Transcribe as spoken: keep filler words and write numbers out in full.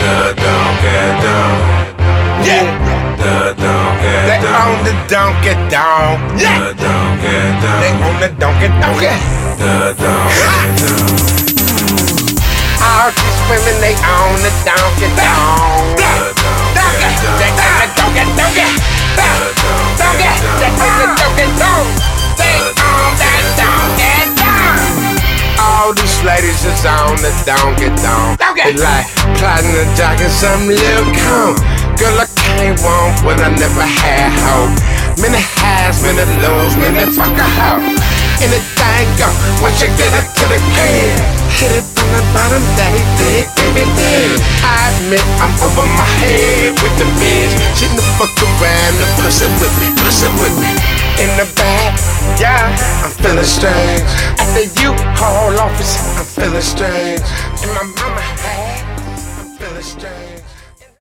The Donkey Donk. Yeah. The Donkey They Donk. own the Donkey Donk. Yeah. The Donkey Donk. They own the Donkey Donk. The Donkey Donk. All these women, they own the Donkey Donk. The Donkey. They own the Donkey Donkey. Donkey. They own the Donkey Donk. They own that Donkey Donk. All these ladies is on the Donkey Donk. They like platinum jacket, some little comb. Girl, I can't want what I never had, ho. Many highs, many lows, many fuck a hoe. Anything go, once you get it to the can. Hit it from the bottom, daddy, dig, baby, dig. I admit I'm over my head with the bitch. She the fuck around, the pussy with me, pussy with me. In the back, yeah, I'm feeling strange. At the U-Haul office, I'm feeling strange. In my mama hat, I'm feeling strange.